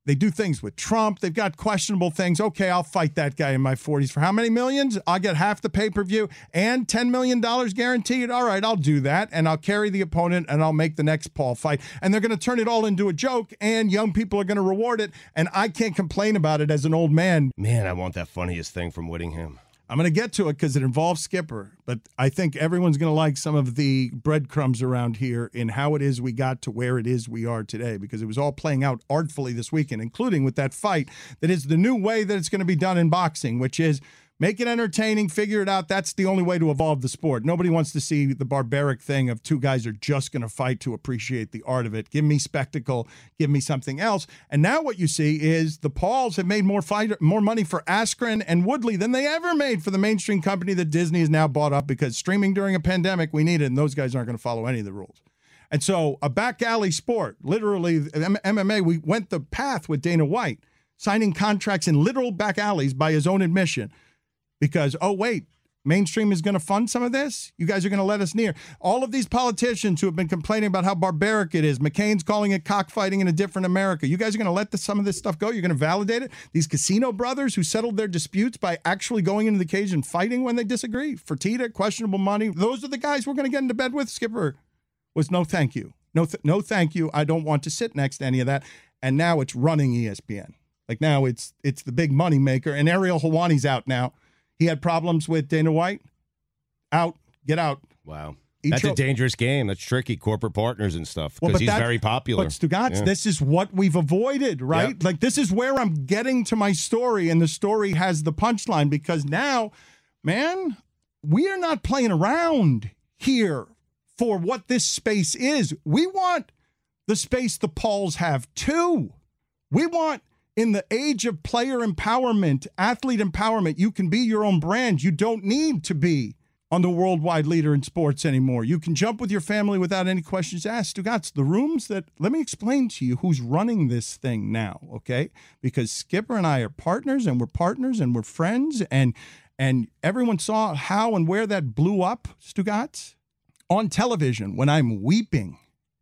They do things with Trump. They've got questionable things. Okay, I'll fight that guy in my forties for how many millions? I'll get half the pay-per-view and ten million dollars guaranteed. All right, I'll do that, and I'll carry the opponent, and I'll make the next Paul fight. And they're going to turn it all into a joke, and young people are going to reward it, and I can't complain about it as an old man. Man, I want that funniest thing from Whittingham. I'm going to get to it because it involves Skipper, but I think everyone's going to like some of the breadcrumbs around here in how it is we got to where it is we are today, because it was all playing out artfully this weekend, including with that fight that is the new way that it's going to be done in boxing, which is make it entertaining, figure it out. That's the only way to evolve the sport. Nobody wants to see the barbaric thing of two guys are just going to fight to appreciate the art of it. Give me spectacle. Give me something else. And now what you see is the Pauls have made more fight, more money for Askren and Woodley than they ever made for the mainstream company that Disney has now bought up, because streaming during a pandemic, we need it, and those guys aren't going to follow any of the rules. And so a back alley sport, literally M M A, we went the path with Dana White, signing contracts in literal back alleys by his own admission. Because, oh, wait, mainstream is going to fund some of this? You guys are going to let us near. All of these politicians who have been complaining about how barbaric it is, McCain's calling it cockfighting in a different America. You guys are going to let this, some of this stuff go? You're going to validate it? These casino brothers who settled their disputes by actually going into the cage and fighting when they disagree. Fertitta, questionable money. Those are the guys we're going to get into bed with. Skipper was no thank you. No, th- no thank you. I don't want to sit next to any of that. And now it's running E S P N. Like now it's it's the big money maker. And Ariel Helwani's out now. He had problems with Dana White. Out. Get out. Wow. Each That's o- a dangerous game. That's tricky. Corporate partners and stuff. Because Well, but he's that- very popular. But Stugatz, Yeah. this is what we've avoided, right? Yep. Like this is where I'm getting to my story, and the story has the punchline, because now, man, we are not playing around here for what this space is. We want the space the Pauls have too. We want, in the age of player empowerment, athlete empowerment, you can be your own brand. You don't need to be on the worldwide leader in sports anymore. You can jump with your family without any questions asked. Stugatz, the rooms that, let me explain to you who's running this thing now, okay? Because Skipper and I are partners, and we're partners, and we're friends, and and everyone saw how and where that blew up, Stugatz. On television, when I'm weeping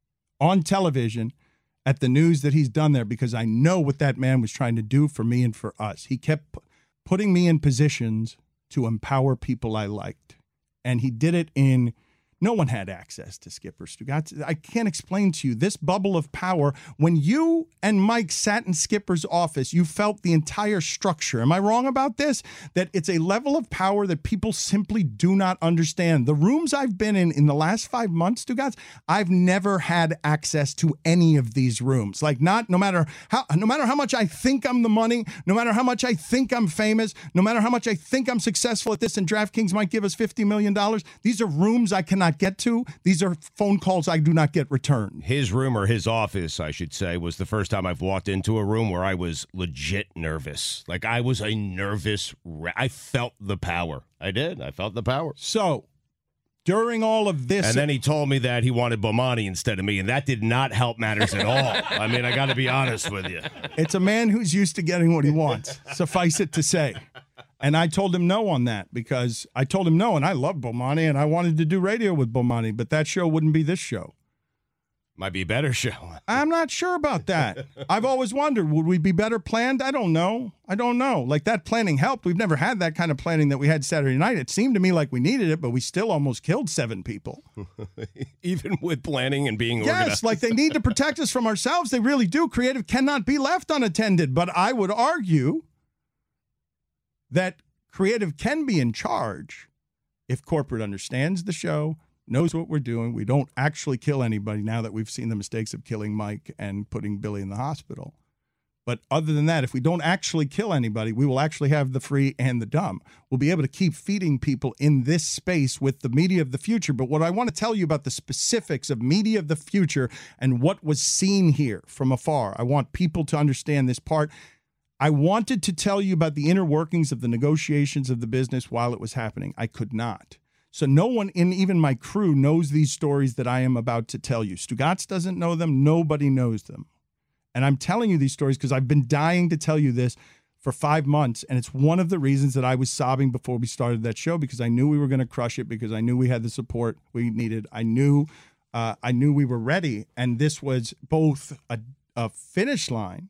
on television at the news that he's done there, because I know what that man was trying to do for me and for us. He kept p- putting me in positions to empower people I liked. And he did it in, no one had access to Skipper Stugatz. I can't explain to you this bubble of power. When you and Mike sat in Skipper's office, you felt the entire structure. Am I wrong about this? That it's a level of power that people simply do not understand. The rooms I've been in in the last five months, Stugatz, I've never had access to any of these rooms. Like not, no matter how, no matter how much I think I'm the money, no matter how much I think I'm famous, no matter how much I think I'm successful at this and DraftKings might give us fifty million dollars, these are rooms I cannot get to. These are phone calls I do not get returned. His room, or his office, I should say, was the first time I've walked into a room where I was legit nervous. Like I was a nervous wreck. I felt the power. I did. I felt the power. So during all of this, and then he told me that he wanted Bomani instead of me, and that did not help matters at all. I mean, I got to be honest with you. It's a man who's used to getting what he wants. Suffice it to say. And I told him no on that, because I told him no, and I love Bomani, and I wanted to do radio with Bomani, but that show wouldn't be this show. Might be a better show. I'm not sure about that. I've always wondered, would we be better planned? I don't know. I don't know. Like that planning helped. We've never had that kind of planning that we had Saturday night. It seemed to me like we needed it, but we still almost killed seven people. Even with planning and being Yes, organized. like they need to protect us from ourselves. They really do. Creative cannot be left unattended. But I would argue that creative can be in charge if corporate understands the show, knows what we're doing. We don't actually kill anybody now that we've seen the mistakes of killing Mike and putting Billy in the hospital. But other than that, if we don't actually kill anybody, we will actually have the free and the dumb. We'll be able to keep feeding people in this space with the media of the future. But what I want to tell you about the specifics of media of the future and what was seen here from afar, I want people to understand this part. I wanted to tell you about the inner workings of the negotiations of the business while it was happening. I could not. So no one in even my crew knows these stories that I am about to tell you. Stugatz doesn't know them. Nobody knows them. And I'm telling you these stories because I've been dying to tell you this for five months. And it's one of the reasons that I was sobbing before we started that show, because I knew we were going to crush it, because I knew we had the support we needed. I knew uh, I knew we were ready. And this was both a, a finish line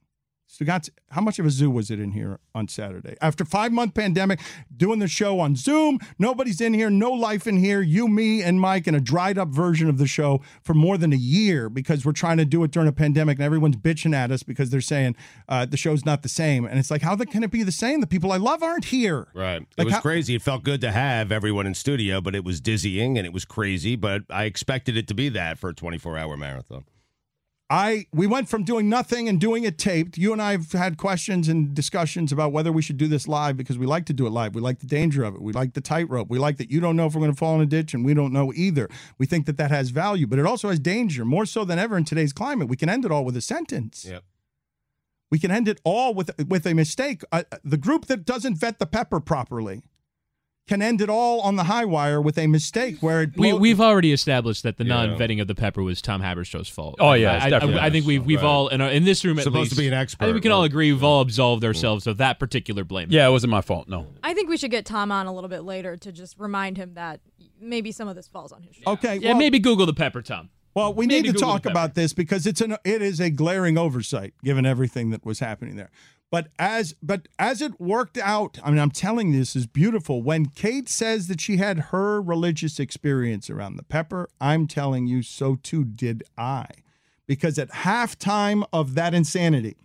Stugotz, how much of a zoo was it in here on Saturday? After five-month pandemic, doing the show on Zoom, nobody's in here, no life in here, you, me, and Mike in a dried-up version of the show for more than a year because we're trying to do it during a pandemic, and everyone's bitching at us because they're saying uh, the show's not the same. And it's like, how the, can it be the same? The people I love aren't here. Right. Like it was how- crazy. It felt good to have everyone in studio, but it was dizzying and it was crazy, but I expected it to be that for a twenty-four hour marathon. I we went from doing nothing and doing it taped. You and I have had questions and discussions about whether we should do this live because we like to do it live. We like the danger of it. We like the tightrope. We like that you don't know if we're going to fall in a ditch and we don't know either. We think that that has value, but it also has danger, more so than ever in today's climate. We can end it all with a sentence. Yep. We can end it all with with a mistake. Uh, the group that doesn't vet the pepper properly can end it all on the high wire with a mistake where it We, blow- we've already established that the Yeah. non-vetting of the pepper was Tom Haberstow's fault. Oh, yeah, it's I, I, definitely I think we've we've Right. all in, our, in this room at Supposed least, to be an expert, I think we can all right? agree we've all absolved ourselves of that particular blame. Yeah, it wasn't my fault. No. I think we should get Tom on a little bit later to just remind him that maybe some of this falls on his shoulders. Okay, Yeah, well, maybe Google the pepper, Tom. Well, we Maybe need to Google talk the about this because it's an it is a glaring oversight given everything that was happening there. But as but as it worked out, I mean, I'm telling you, this is beautiful. When Kate says that she had her religious experience around the pepper, I'm telling you, so too did I. Because at halftime of that insanity,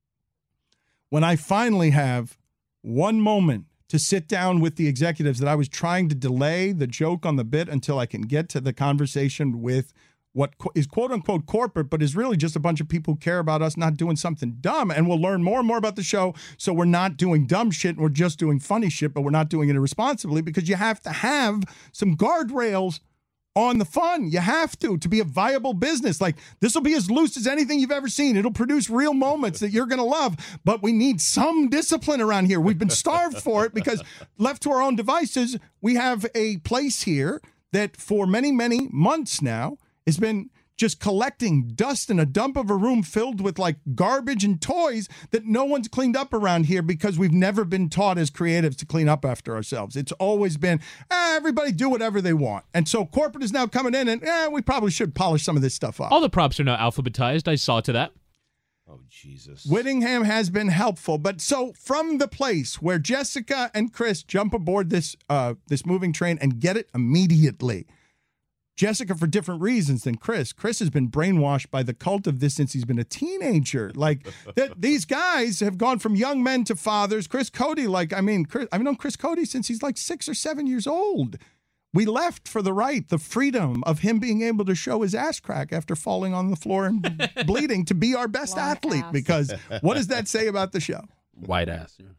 when I finally have one moment to sit down with the executives that I was trying to delay the joke on the bit until I can get to the conversation with what qu- is quote unquote corporate, but is really just a bunch of people who care about us not doing something dumb. And we'll learn more and more about the show. So we're not doing dumb shit. And we're just doing funny shit, but we're not doing it irresponsibly because you have to have some guardrails on the fun. You have to, to be a viable business. Like this will be as loose as anything you've ever seen. It'll produce real moments that you're going to love, but we need some discipline around here. We've been starved for it because left to our own devices, we have a place here that for many, many months now has been just collecting dust in a dump of a room filled with like garbage and toys that no one's cleaned up around here because we've never been taught as creatives to clean up after ourselves. It's always been, eh, everybody do whatever they want. And so corporate is now coming in and eh, we probably should polish some of this stuff up. All the props are now alphabetized. I saw to that. Oh, Jesus. Whittingham has been helpful. But so from the place where Jessica and Chris jump aboard this uh, this moving train and get it immediately, Jessica for different reasons than Chris. Chris has been brainwashed by the cult of this since he's been a teenager. Like that, these guys have gone from young men to fathers. Chris Cody, like I mean, Chris, I've known Chris Cody since he's like six or seven years old. We left for the right, the freedom of him being able to show his ass crack after falling on the floor and bleeding to be our best Long athlete. ass. Because what does that say about the show? White ass. Yeah.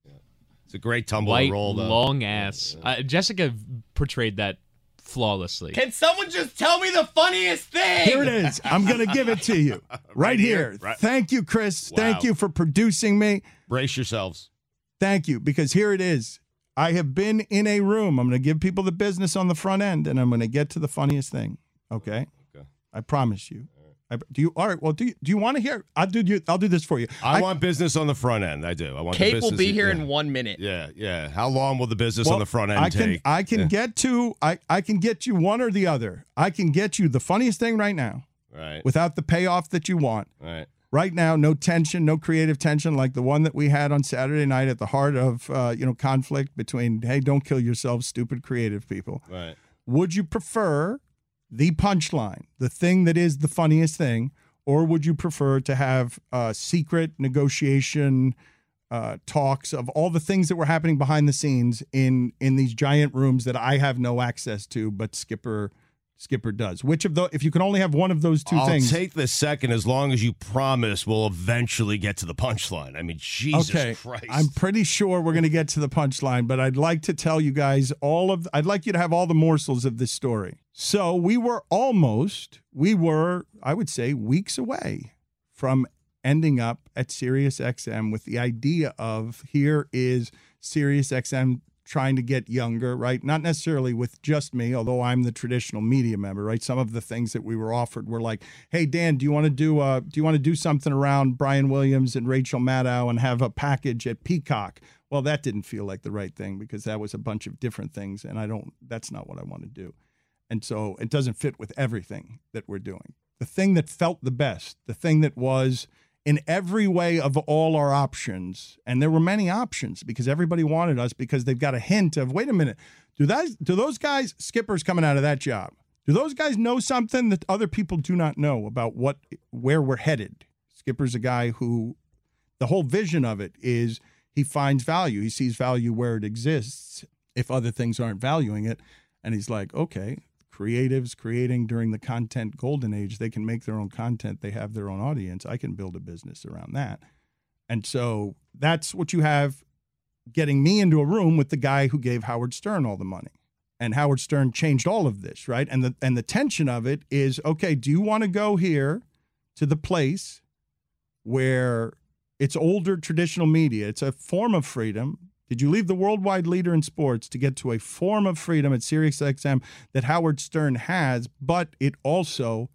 It's a great tumble White, and roll, though. long ass. Uh, Jessica portrayed that flawlessly. Can someone just tell me the funniest thing? Here it is. I'm going to give it to you right, Right here. here. Right. Thank you, Chris. Wow. Thank you for producing me. Brace yourselves. Thank you, because here it is. I have been in a room. I'm going to give people the business on the front end, and I'm going to get to the funniest thing. Okay? Okay. I promise you. I, do you? All right. Well, do you? Do you want to hear? I'll do you. I'll do this for you. I, want business on the front end. I do. I want. Kate the will business be here yeah. in one minute. Yeah, yeah. How long will the business Well, on the front end I can. take? I can Yeah. get to. I. I can get you one or the other. I can get you the funniest thing right now, Right. without the payoff that you want. Right. Right now, no tension, no creative tension like the one that we had on Saturday night at the heart of uh, you know conflict between, hey, don't kill yourselves, stupid creative people. Right. Would you prefer the punchline, the thing that is the funniest thing, or would you prefer to have uh, secret negotiation uh, talks of all the things that were happening behind the scenes in in these giant rooms that I have no access to, but Skipper Skipper does? Which of those? If you can only have one of those two I'll things, take the second as long as you promise we'll eventually get to the punchline. I mean, Jesus okay, Christ. I'm pretty sure we're going to get to the punchline, but I'd like to tell you guys all of, I'd like you to have all the morsels of this story. So we were almost, we were, I would say, weeks away from ending up at SiriusXM with the idea of here is SiriusXM trying to get younger, right? Not necessarily with just me, although I'm the traditional media member, right? Some of the things that we were offered were like, hey, Dan, do you want to do uh, do you want to do something around Brian Williams and Rachel Maddow and have a package at Peacock? Well, that didn't feel like the right thing because that was a bunch of different things, and I don't, that's not what I want to do. And so it doesn't fit with everything that we're doing. The thing that felt the best, the thing that was in every way of all our options. And there were many options because everybody wanted us because they've got a hint of, wait a minute, do that, do those guys, Skipper's coming out of that job, do those guys know something that other people do not know about what where we're headed? Skipper's a guy who, the whole vision of it is he finds value. He sees value where it exists if other things aren't valuing it. And he's like, okay, creatives creating during the content golden age, they can make their own content. They have their own audience. I can build a business around that. And so that's what you have getting me into a room with the guy who gave Howard Stern all the money. And Howard Stern changed all of this, right? And the and the tension of it is, okay, do you want to go here to the place where it's older traditional media? It's a form of freedom. Did you leave the worldwide leader in sports to get to a form of freedom at SiriusXM that Howard Stern has, but it also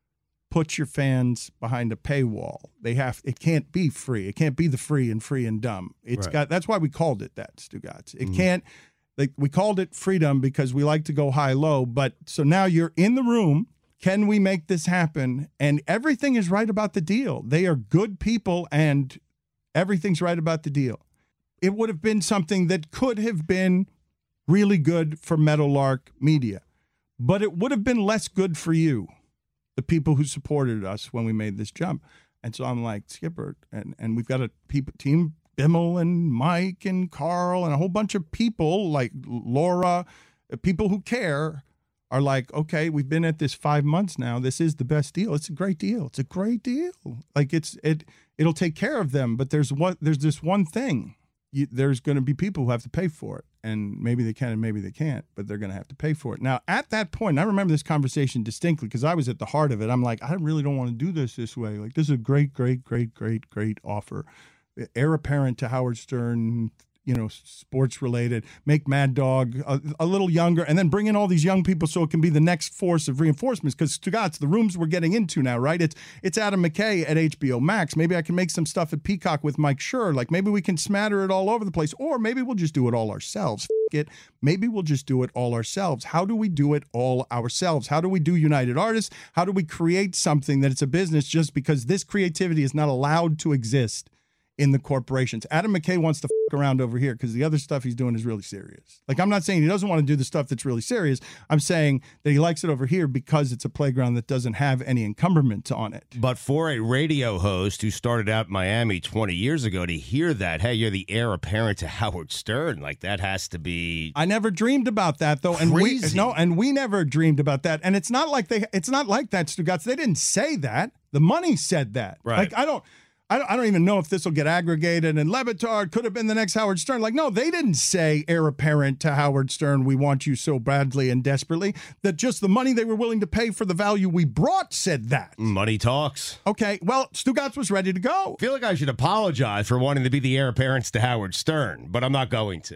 puts your fans behind a paywall? They have it can't be free. It can't be the free and free and dumb. It's Right. got that's why we called it that, Stugotz. It Mhm. can't like we called it freedom because we like to go high low, but so now you're in the room. Can we make this happen? And everything is right about the deal. They are good people and everything's right about the deal. It would have been something that could have been really good for Meadowlark Media, but it would have been less good for you, the people who supported us when we made this jump. And so I'm like, Skipper, and, and we've got a people, team, Bimmel and Mike and Carl and a whole bunch of people like Laura, people who care are like, okay, we've been at this five months now. This is the best deal. It's a great deal. It's a great deal. Like it's, it, it'll take care of them. But there's what, there's this one thing. You, there's going to be people who have to pay for it, and maybe they can and maybe they can't, but they're going to have to pay for it. Now, at that point, and I remember this conversation distinctly because I was at the heart of it. I'm like, I really don't want to do this this way. Like, this is a great, great, great, great, great offer. Heir apparent to Howard Stern, you know, sports related, make Mad Dog a, a little younger, and then bring in all these young people so it can be the next force of reinforcements. Because to God, it's the rooms we're getting into now, right? It's it's Adam McKay at H B O Max. Maybe I can make some stuff at Peacock with Mike Schur. Like maybe we can smatter it all over the place, or maybe we'll just do it all ourselves. F- it. Maybe we'll just do it all ourselves. How do we do it all ourselves? How do we do United Artists? How do we create something that it's a business just because this creativity is not allowed to exist in the corporations? Adam McKay wants to fuck around over here because the other stuff he's doing is really serious. Like, I'm not saying he doesn't want to do the stuff that's really serious. I'm saying that he likes it over here because it's a playground that doesn't have any encumberment on it. But for a radio host who started out in Miami twenty years ago to hear that, hey, you're the heir apparent to Howard Stern, like that has to be. I never dreamed about that though, and Crazy. we no, and we never dreamed about that. And it's not like they, it's not like that, Stugotz. They didn't say that. The money said that. Right. Like I don't. I don't, I don't even know if this will get aggregated, and Le Batard could have been the next Howard Stern. Like, no, they didn't say heir apparent to Howard Stern, we want you so badly and desperately, that just the money they were willing to pay for the value we brought said that. Money talks. Okay, well, Stugotz was ready to go. I feel like I should apologize for wanting to be the heir apparent to Howard Stern, but I'm not going to.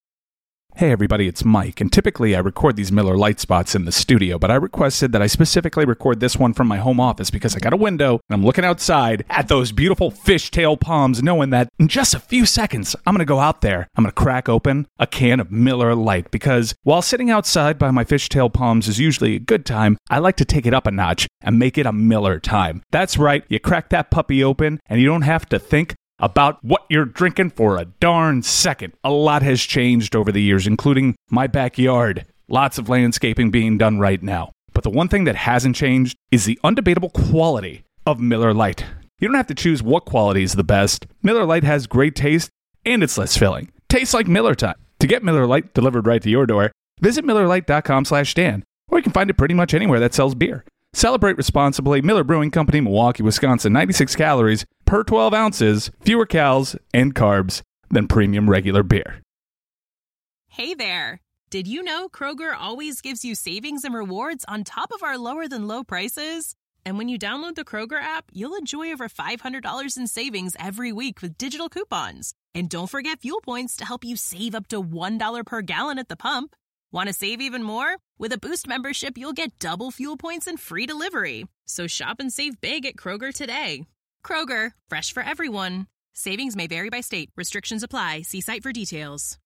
Hey everybody, it's Mike, and typically I record these Miller Lite spots in the studio, but I requested that I specifically record this one from my home office because I got a window and I'm looking outside at those beautiful fishtail palms, knowing that in just a few seconds I'm going to go out there, I'm going to crack open a can of Miller Lite, because while sitting outside by my fishtail palms is usually a good time, I like to take it up a notch and make it a Miller time. That's right, you crack that puppy open and you don't have to think about what you're drinking for a darn second. A lot has changed over the years, including my backyard. Lots of landscaping being done right now. But the one thing that hasn't changed is the undebatable quality of Miller Lite. You don't have to choose what quality is the best. Miller Lite has great taste, and it's less filling. Tastes like Miller time. To get Miller Lite delivered right to your door, visit Miller Lite dot com slash Stan, or you can find it pretty much anywhere that sells beer. Celebrate responsibly. Miller Brewing Company, Milwaukee, Wisconsin. ninety-six calories per twelve ounces, fewer calories and carbs than premium regular beer. Hey there. Did you know Kroger always gives you savings and rewards on top of our lower than low prices? And when you download the Kroger app, you'll enjoy over five hundred dollars in savings every week with digital coupons. And don't forget fuel points to help you save up to one dollar per gallon at the pump. Want to save even more? With a Boost membership, you'll get double fuel points and free delivery. So shop and save big at Kroger today. Kroger, fresh for everyone. Savings may vary by state. Restrictions apply. See site for details.